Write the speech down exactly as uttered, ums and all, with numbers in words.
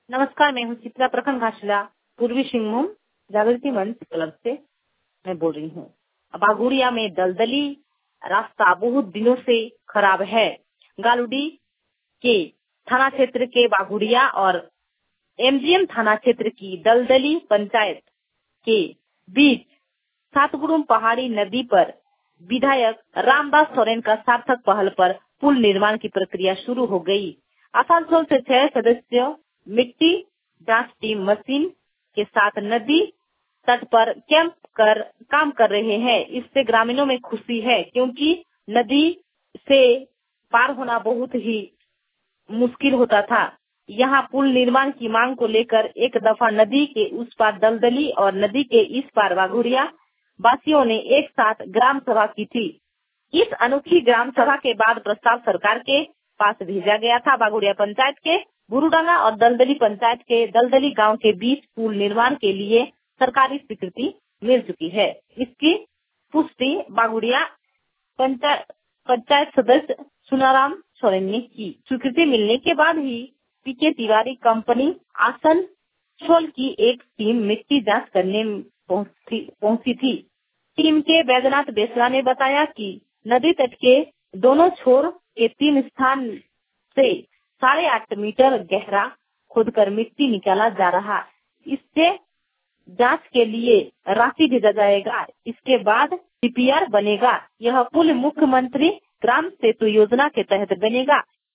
नमस्कार, मैं हूँ चित्रा प्रखंड घाटशिला, पूर्वी सिंहभूम जागृति मंच क्लब से मैं बोल रही हूँ। बाघोरिया में दलदली रास्ता बहुत दिनों से खराब है। गालुडी के थाना क्षेत्र के बाघोरिया और एमजीएम थाना क्षेत्र की दलदली पंचायत के बीच सातगुड़ुम पहाड़ी नदी पर विधायक रामदास सोरेन का सार्थक पहल पर पुल निर्माण की प्रक्रिया शुरू हो गई। आसनसोल से छह सदस्यों मिट्टी जांच टीम मशीन के साथ नदी तट पर कैंप कर काम कर रहे हैं। इससे ग्रामीणों में खुशी है, क्योंकि नदी से पार होना बहुत ही मुश्किल होता था। यहाँ पुल निर्माण की मांग को लेकर एक दफा नदी के उस पार दलदली और नदी के इस पार बाघोरिया वासियों ने एक साथ ग्राम सभा की थी। इस अनोखी ग्राम सभा के बाद प्रस्ताव सरकार के पास भेजा गया था। बाघोरिया पंचायत के गुरुडांगा और दलदली पंचायत के दलदली गांव के बीच पुल निर्माण के लिए सरकारी स्वीकृति मिल चुकी है। इसकी पुष्टि बाघोरिया पंचायत पंचायत सदस्य सुनाराम सोरेन ने की। स्वीकृति मिलने के बाद ही पीके तिवारी कंपनी आसनसोल की एक टीम मिट्टी जांच करने पहुंची पहुंची थी। टीम के बैजनाथ बेसरा ने बताया कि नदी तट के दोनों छोर के तीन स्थान से साढ़े आठ मीटर गहरा खोदकर मिट्टी निकाला जा रहा। इससे जांच के लिए राशि भेजा जाएगा। इसके बाद सीपीआर बनेगा। यह पुल मुख्यमंत्री ग्राम सेतु योजना के तहत बनेगा।